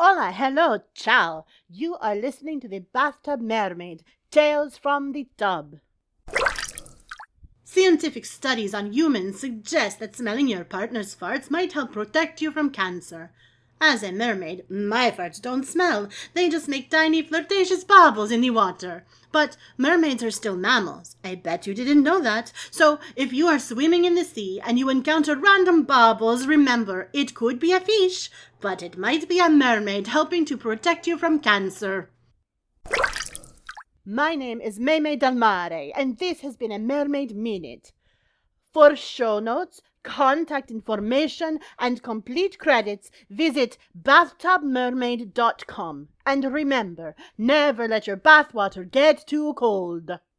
Hola, hello, ciao. You are listening to the Bathtub Mermaid, Tales from the Tub. Scientific studies on humans suggest that smelling your partner's farts might help protect you from cancer. As a mermaid, my farts don't smell. They just make tiny flirtatious bubbles in the water. But mermaids are still mammals. I bet you didn't know that. So if you are swimming in the sea and you encounter random bubbles, remember, it could be a fish, but it might be a mermaid helping to protect you from cancer. My name is Meme Del Mare, and this has been a Mermaid Minute. For show notes, contact information, and complete credits, visit bathtubmermaid.com. And remember, never let your bathwater get too cold.